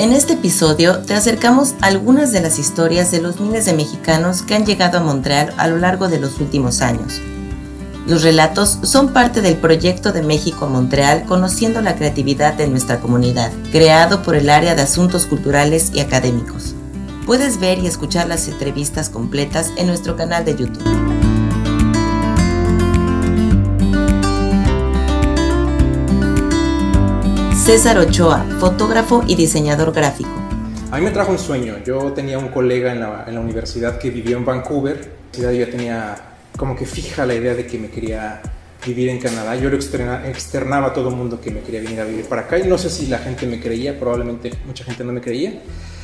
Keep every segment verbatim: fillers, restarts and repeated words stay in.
En este episodio te acercamos algunas de las historias de los miles de mexicanos que han llegado a Montreal a lo largo de los últimos años. Los relatos son parte del proyecto de México a Montreal Conociendo la Creatividad de nuestra comunidad, creado por el área de Asuntos Culturales y Académicos. Puedes ver y escuchar las entrevistas completas en nuestro canal de YouTube. César Ochoa, fotógrafo y diseñador gráfico. A mí me trajo un sueño. Yo tenía un colega en la, en la universidad que vivió en Vancouver. Yo ya tenía como que fija la idea de que me quería vivir en Canadá. Yo lo externa, externaba a todo el mundo que me quería venir a vivir para acá. Y no sé si la gente me creía, probablemente mucha gente no me creía.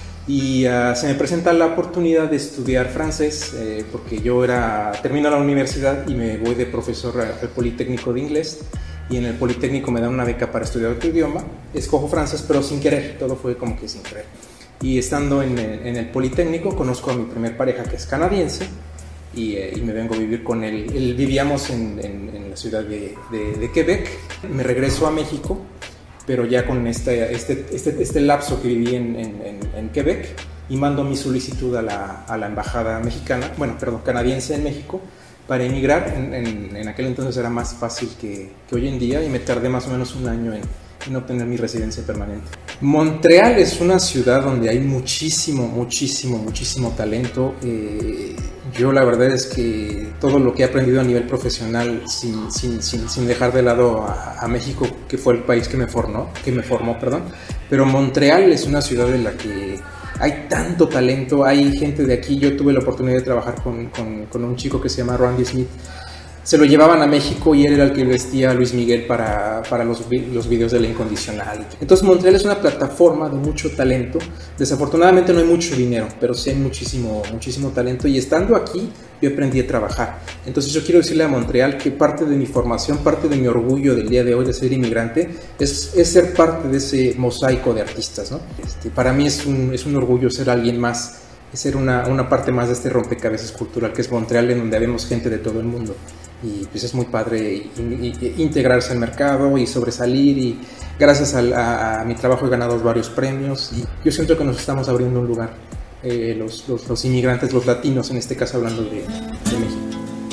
Y uh, se me presenta la oportunidad de estudiar francés, eh, porque yo era, termino la universidad y me voy de profesor al Politécnico de inglés. Y en el Politécnico me dan una beca para estudiar otro idioma. Escojo francés, pero sin querer, todo fue como que sin querer. Y estando en el, en el Politécnico, conozco a mi primer pareja, que es canadiense, y, eh, y me vengo a vivir con él. él vivíamos en, en, en la ciudad de, de, de Quebec. Me regreso a México, pero ya con este, este, este, este lapso que viví en, en, en, en Quebec, y mando mi solicitud a la, a la embajada mexicana, bueno, perdón, canadiense en México, para emigrar. En, en, en aquel entonces era más fácil que, que hoy en día, y me tardé más o menos un año en, en obtener mi residencia permanente. Montreal es una ciudad donde hay muchísimo, muchísimo, muchísimo talento. Eh, yo la verdad es que todo lo que he aprendido a nivel profesional, sin, sin, sin, sin dejar de lado a, a México, que fue el país que me formó, que me formó, perdón, pero Montreal es una ciudad en la que hay tanto talento, hay gente de aquí. Yo tuve la oportunidad de trabajar con, con, con un chico que se llama Randy Smith. Se lo llevaban a México y él era el que vestía a Luis Miguel para, para los, los videos de La Incondicional. Entonces Montreal es una plataforma de mucho talento. Desafortunadamente no hay mucho dinero, pero sí hay muchísimo, muchísimo talento, y estando aquí yo aprendí a trabajar. Entonces yo quiero decirle a Montreal que parte de mi formación, parte de mi orgullo del día de hoy de ser inmigrante, es, es ser parte de ese mosaico de artistas, ¿no? Este, para mí es un, es un orgullo ser alguien más, es ser una, una parte más de este rompecabezas cultural que es Montreal, en donde vemos gente de todo el mundo. Y pues es muy padre integrarse al mercado y sobresalir, y gracias a, a, a mi trabajo he ganado varios premios, y yo siento que nos estamos abriendo un lugar, eh, los, los, los inmigrantes, los latinos, en este caso hablando de, de México.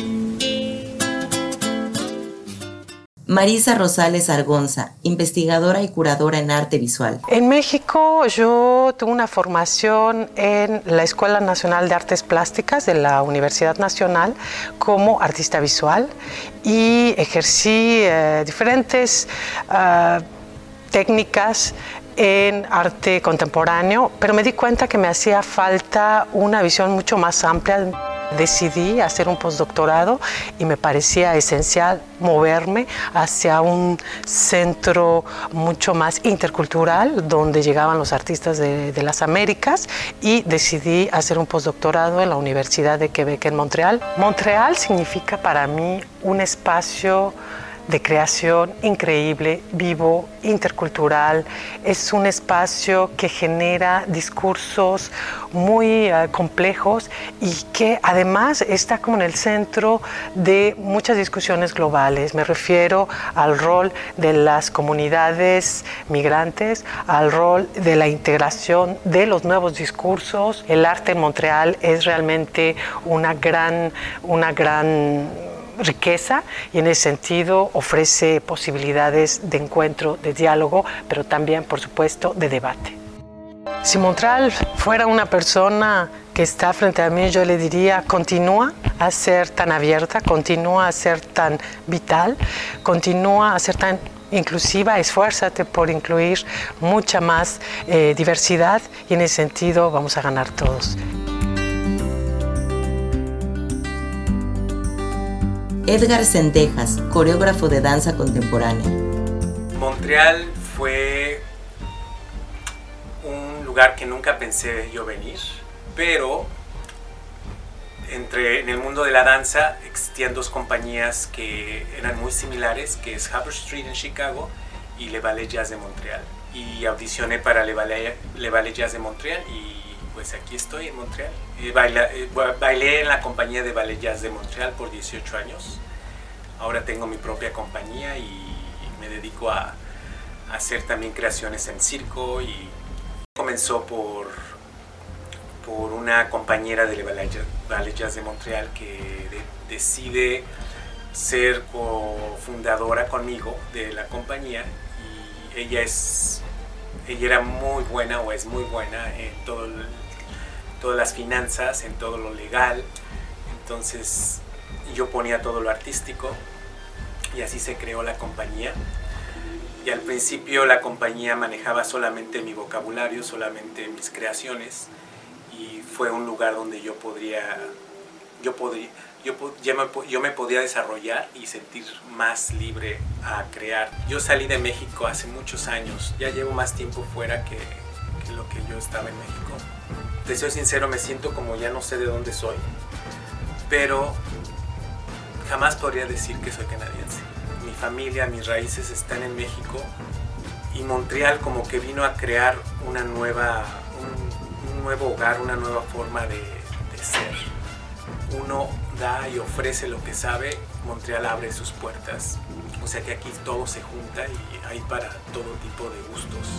Marisa Rosales Argonza, investigadora y curadora en arte visual. En México yo tuve una formación en la Escuela Nacional de Artes Plásticas de la Universidad Nacional como artista visual, y ejercí eh, diferentes uh, técnicas en arte contemporáneo, pero me di cuenta que me hacía falta una visión mucho más amplia. Decidí hacer un postdoctorado y me parecía esencial moverme hacia un centro mucho más intercultural, donde llegaban los artistas de, de las Américas, y decidí hacer un postdoctorado en la Universidad de Quebec en Montreal. Montreal significa para mí un espacio de creación increíble, vivo, intercultural. Es un espacio que genera discursos muy uh, complejos, y que además está como en el centro de muchas discusiones globales. Me refiero al rol de las comunidades migrantes, al rol de la integración de los nuevos discursos. El arte en Montreal es realmente una gran, una gran riqueza, y en ese sentido ofrece posibilidades de encuentro, de diálogo, pero también, por supuesto, de debate. Si Montreal fuera una persona que está frente a mí, yo le diría: continúa a ser tan abierta, continúa a ser tan vital, continúa a ser tan inclusiva, esfuérzate por incluir mucha más eh, diversidad, y en ese sentido vamos a ganar todos. Edgar Cendejas, coreógrafo de danza contemporánea. Montreal fue un lugar que nunca pensé yo venir, pero entre, en el mundo de la danza existían dos compañías que eran muy similares, que es Harper Street en Chicago y Le Ballet Jazz de Montreal. Y audicioné para Le Ballet, Le Ballet Jazz de Montreal, y pues aquí estoy en Montreal. Eh, baila, eh, bailé en la compañía de Ballet Jazz de Montreal por dieciocho años. Ahora tengo mi propia compañía y me dedico a, a hacer también creaciones en circo y Comenzó por, por una compañera del Ballet Jazz de Montreal que de, decide ser cofundadora conmigo de la compañía, y ella es ella era muy buena o es muy buena en todo el, todas las finanzas, en todo lo legal. Entonces yo ponía todo lo artístico y así se creó la compañía. Y al principio la compañía manejaba solamente mi vocabulario, solamente mis creaciones, y fue un lugar donde yo podría yo podría Yo, yo, me, yo me podía desarrollar y sentir más libre a crear. Yo salí de México hace muchos años, ya llevo más tiempo fuera que, que lo que yo estaba en México. Te soy sincero, me siento como ya no sé de dónde soy, pero jamás podría decir que soy canadiense. Mi familia, mis raíces están en México, y Montreal como que vino a crear una nueva, un, un nuevo hogar, una nueva forma de, de ser. Uno da y ofrece lo que sabe, Montreal abre sus puertas. O sea que aquí todo se junta y hay para todo tipo de gustos.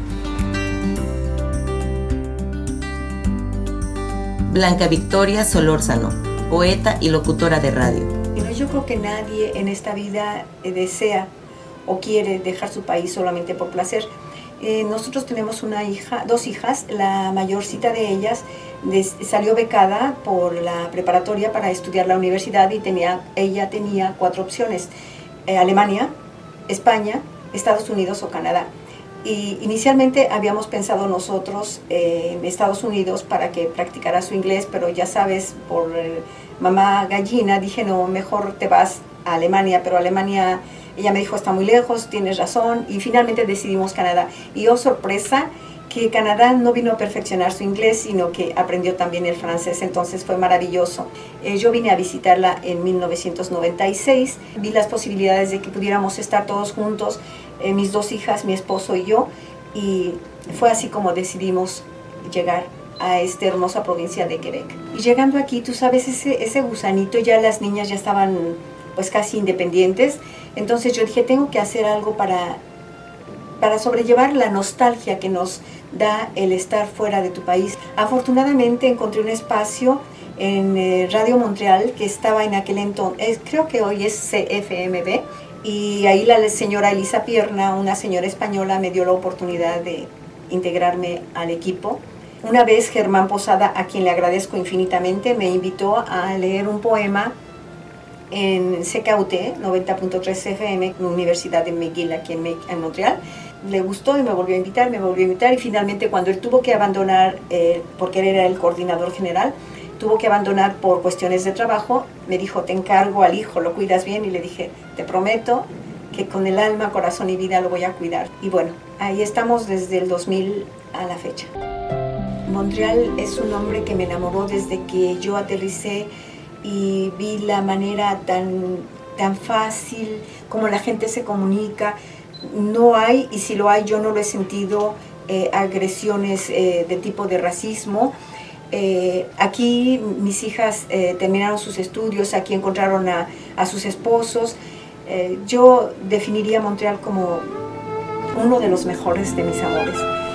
Blanca Victoria Solórzano, poeta y locutora de radio. Yo creo que nadie en esta vida desea o quiere dejar su país solamente por placer. Eh, nosotros tenemos una hija, dos hijas, la mayorcita de ellas des, salió becada por la preparatoria para estudiar la universidad, y tenía, ella tenía cuatro opciones: eh, Alemania, España, Estados Unidos o Canadá. Y inicialmente habíamos pensado nosotros eh, en Estados Unidos para que practicara su inglés, pero ya sabes, por eh, mamá gallina, dije no, mejor te vas a Alemania, pero Alemania... Ella me dijo, está muy lejos, tienes razón, y finalmente decidimos Canadá. Y oh, sorpresa, que Canadá no vino a perfeccionar su inglés, sino que aprendió también el francés, entonces fue maravilloso. Eh, yo vine a visitarla en mil novecientos noventa y seis, vi las posibilidades de que pudiéramos estar todos juntos, eh, mis dos hijas, mi esposo y yo, y fue así como decidimos llegar a esta hermosa provincia de Quebec. Y llegando aquí, tú sabes, ese, ese gusanito, ya las niñas ya estaban pues casi independientes. Entonces yo dije, tengo que hacer algo para, para sobrellevar la nostalgia que nos da el estar fuera de tu país. Afortunadamente encontré un espacio en eh, Radio Montreal, que estaba en aquel entonces, creo que hoy es C F M B, y ahí la señora Elisa Pierna, una señora española, me dio la oportunidad de integrarme al equipo. Una vez Germán Posada, a quien le agradezco infinitamente, me invitó a leer un poema en C K U T noventa punto tres F M, Universidad de McGill, aquí en, en Montreal. Le gustó y me volvió a invitar, me volvió a invitar, y finalmente cuando él tuvo que abandonar, eh, porque él era el coordinador general, tuvo que abandonar por cuestiones de trabajo, me dijo, te encargo al hijo, lo cuidas bien, y le dije, te prometo que con el alma, corazón y vida lo voy a cuidar. Y bueno, ahí estamos desde el dos mil a la fecha. Montreal es un hombre que me enamoró desde que yo aterricé, y vi la manera tan, tan fácil como la gente se comunica. No hay, y si lo hay yo no lo he sentido, eh, agresiones eh, de tipo de racismo. Eh, aquí mis hijas eh, terminaron sus estudios, aquí encontraron a, a sus esposos. Eh, yo definiría a Montreal como uno de los mejores de mis amores.